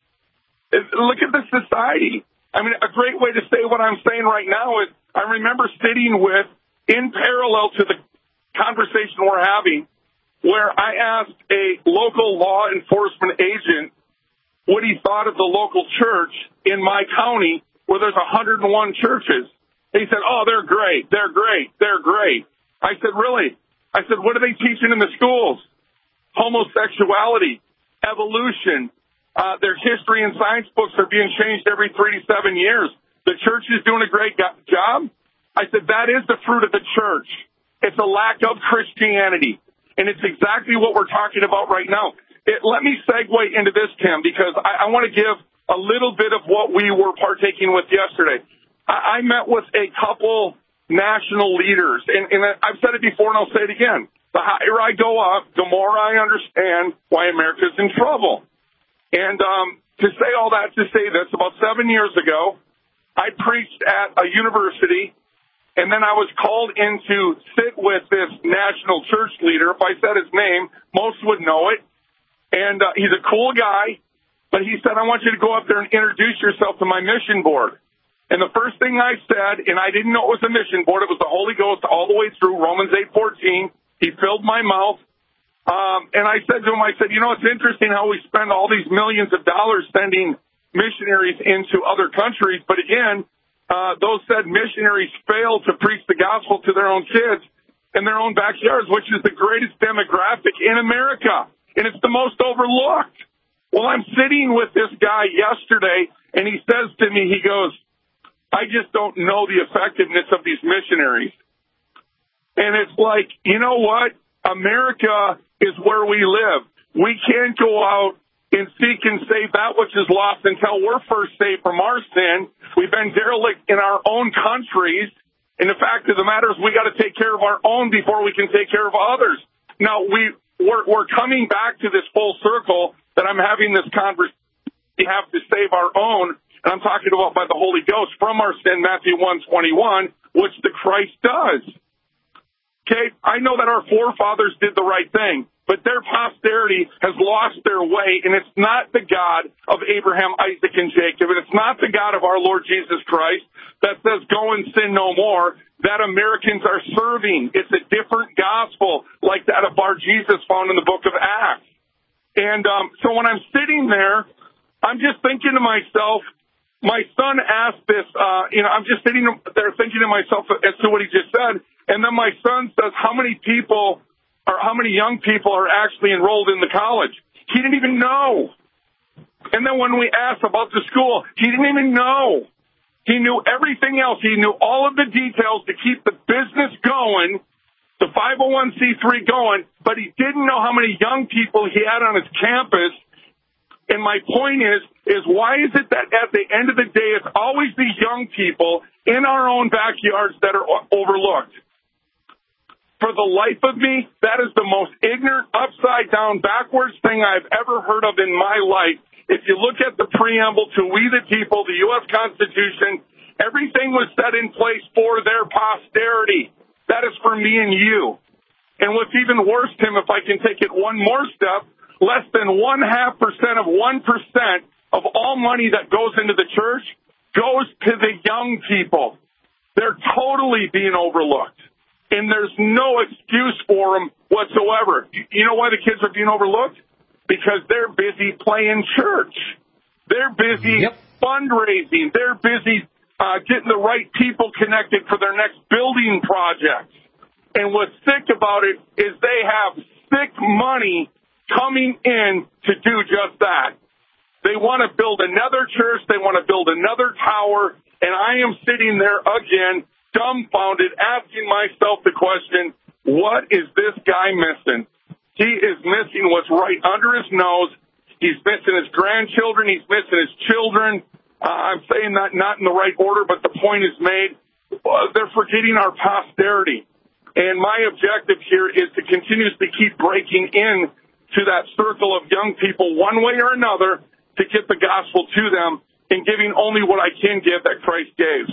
Look at the society. I mean, a great way to say what I'm saying right now is I remember sitting with, in parallel to the conversation we're having, where I asked a local law enforcement agent what he thought of the local church in my county where there's one hundred one churches. He said, oh, they're great, they're great, they're great. I said, really? I said, what are they teaching in the schools? Homosexuality, evolution. Uh, their history and science books are being changed every three to seven years. The church is doing a great go- job. I said, that is the fruit of the church. It's a lack of Christianity. And it's exactly what we're talking about right now. It, let me segue into this, Tim, because I, I want to give a little bit of what we were partaking with yesterday. I, I met with a couple national leaders, and, and I've said it before and I'll say it again. The higher I go up, the more I understand why America's in trouble. And um, to say all that, to say this, about seven years ago, I preached at a university, and then I was called in to sit with this national church leader. If I said his name, most would know it. And uh, he's a cool guy, but he said, I want you to go up there and introduce yourself to my mission board. And the first thing I said, and I didn't know it was a mission board, it was the Holy Ghost all the way through, Romans eight fourteen. He filled my mouth. Um, and I said to him, I said, you know, it's interesting how we spend all these millions of dollars sending missionaries into other countries. But again, uh, those said missionaries fail to preach the gospel to their own kids in their own backyards, which is the greatest demographic in America. And it's the most overlooked. Well, I'm sitting with this guy yesterday, and he says to me, he goes, I just don't know the effectiveness of these missionaries. And it's like, you know what? America is where we live. We can't go out and seek and save that which is lost until we're first saved from our sin. We've been derelict in our own countries. And the fact of the matter is we got to take care of our own before we can take care of others. Now, we... We're, we're coming back to this full circle that I'm having this conversation. We have to save our own, and I'm talking about by the Holy Ghost from our sin, Matthew one twenty-one, which the Christ does. Okay, I know that our forefathers did the right thing, but their posterity has lost their way, and it's not the God of Abraham, Isaac, and Jacob, and it's not the God of our Lord Jesus Christ that says, go and sin no more, that Americans are serving. It's a different gospel like that of Bar Jesus found in the book of Acts. And um, so when I'm sitting there, I'm just thinking to myself, my son asked this, uh, you know, I'm just sitting there thinking to myself as to what he just said. And then my son says, how many people or how many young people are actually enrolled in the college? He didn't even know. And then when we asked about the school, he didn't even know. He knew everything else. He knew all of the details to keep the business going, the five oh one c three going, but he didn't know how many young people he had on his campus. And my point is, is why is it that at the end of the day, it's always the young people in our own backyards that are overlooked? For the life of me, that is the most ignorant, upside-down, backwards thing I've ever heard of in my life. If you look at the preamble to We the People, the U S Constitution, everything was set in place for their posterity. That is for me and you. And what's even worse, Tim, if I can take it one more step, less than one half percent of one percent of all money that goes into the church goes to the young people. They're totally being overlooked. And there's no excuse for them whatsoever. You know why the kids are being overlooked? Because they're busy playing church. They're busy yep. fundraising. They're busy uh, getting the right people connected for their next building projects. And what's sick about it is they have sick money coming in to do just that. They want to build another church. They want to build another tower. And I am sitting there again, dumbfounded, asking myself the question, what is this guy missing? He is missing what's right under his nose. He's missing his grandchildren. He's missing his children. Uh, I'm saying that not in the right order, but the point is made. Uh, they're forgetting our posterity. And my objective here is to continuously keep breaking in to that circle of young people one way or another to get the gospel to them and giving only what I can give that Christ gave.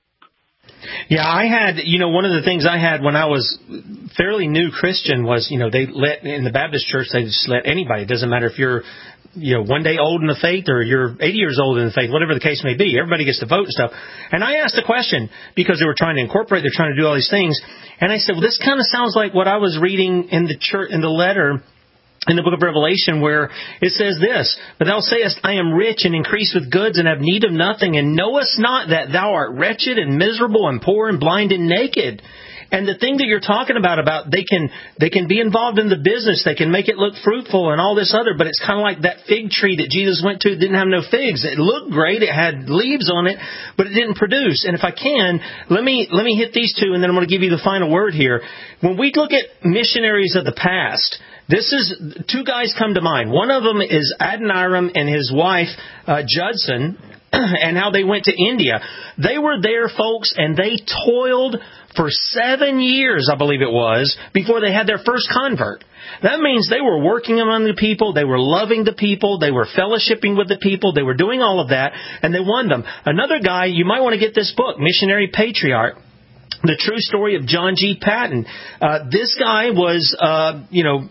Yeah, I had, you know, one of the things I had when I was fairly new Christian was, you know, they let, in the Baptist church, they just let anybody. It doesn't matter if you're, you know, one day old in the faith or you're eighty years old in the faith, whatever the case may be. Everybody gets to vote and stuff. And I asked a question because they were trying to incorporate, they're trying to do all these things. And I said, well, this kind of sounds like what I was reading in the church, in the letter in the book of Revelation, where it says this, but thou sayest, I am rich and increased with goods and have need of nothing, and knowest not that thou art wretched and miserable and poor and blind and naked. And the thing that you're talking about, about they can they can be involved in the business, they can make it look fruitful and all this other, but it's kind of like that fig tree that Jesus went to, it didn't have no figs. It looked great, it had leaves on it, but it didn't produce. And if I can, let me let me hit these two, and then I'm going to give you the final word here. When we look at missionaries of the past, this is, two guys come to mind. One of them is Adoniram and his wife, uh, Judson, and how they went to India. They were there, folks, and they toiled for seven years, I believe it was, before they had their first convert. That means they were working among the people, they were loving the people, they were fellowshipping with the people, they were doing all of that, and they won them. Another guy, you might want to get this book, Missionary Patriarch. The True Story of John G. Patton. Uh, this guy was, uh, you know,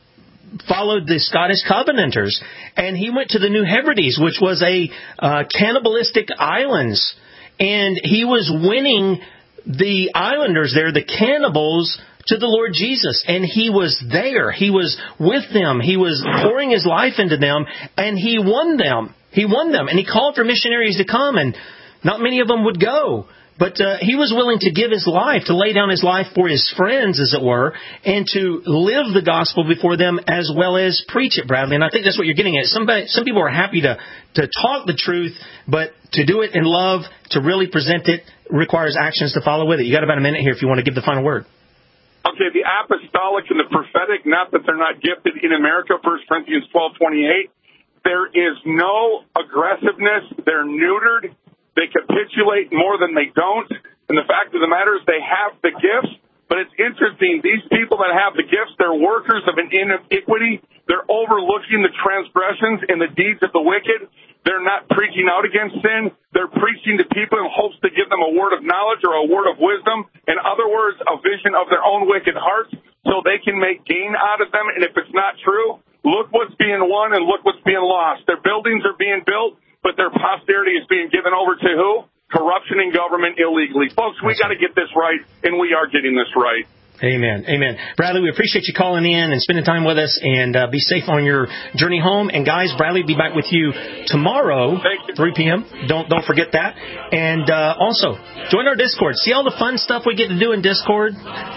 followed the Scottish Covenanters, and he went to the New Hebrides, which was a uh, cannibalistic islands, and he was winning the islanders there, the cannibals, to the Lord Jesus, and he was there. He was with them. He was pouring his life into them, and he won them. He won them, and he called for missionaries to come, and not many of them would go. But uh, he was willing to give his life, to lay down his life for his friends, as it were, and to live the gospel before them as well as preach it, Bradley. And I think that's what you're getting at. Somebody, some people are happy to, to talk the truth, but to do it in love, to really present it, requires actions to follow with it. You got about a minute here if you want to give the final word. Okay, the apostolic and the prophetic, not that they're not gifted in America, First Corinthians twelve twenty-eight. There is no aggressiveness. They're neutered. They capitulate more than they don't. And the fact of the matter is they have the gifts. But it's interesting, these people that have the gifts, they're workers of an iniquity. They're overlooking the transgressions and the deeds of the wicked. They're not preaching out against sin. They're preaching to people in hopes to give them a word of knowledge or a word of wisdom. In other words, a vision of their own wicked hearts so they can make gain out of them. And if it's not true, look what's being won and look what's being lost. Their buildings are being built, but their posterity is being given over to who? Corruption in government illegally. Folks, we got to get this right, and we are getting this right. Amen. Amen. Bradley, we appreciate you calling in and spending time with us, and uh, be safe on your journey home. And guys, Bradley will be back with you tomorrow, three p.m. Don't don't forget that. And uh, also, join our Discord. See all the fun stuff we get to do in Discord?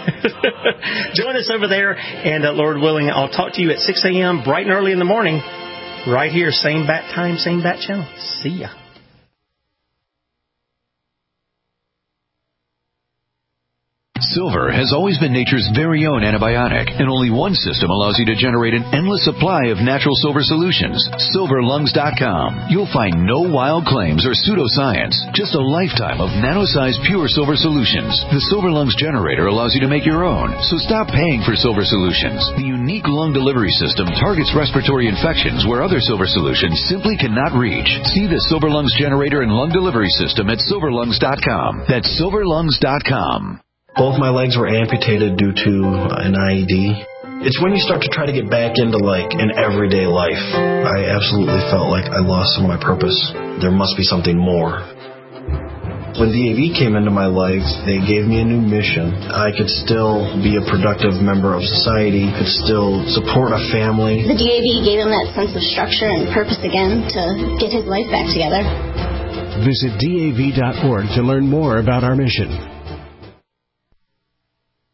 Join us over there, and uh, Lord willing, I'll talk to you at six a.m. bright and early in the morning, right here, same bat time, same bat channel. See ya. Silver has always been nature's very own antibiotic, and only one system allows you to generate an endless supply of natural silver solutions. silver lungs dot com. You'll find no wild claims or pseudoscience, just a lifetime of nano-sized pure silver solutions. The Silver Lungs generator allows you to make your own, so stop paying for silver solutions. The unique lung delivery system targets respiratory infections where other silver solutions simply cannot reach. See the Silver Lungs generator and lung delivery system at silver lungs dot com. That's silver lungs dot com. Both my legs were amputated due to an I E D. It's when you start to try to get back into, like, an everyday life. I absolutely felt like I lost some of my purpose. There must be something more. When D A V came into my life, they gave me a new mission. I could still be a productive member of society, could still support a family. The D A V gave him that sense of structure and purpose again to get his life back together. Visit D A V dot org to learn more about our mission.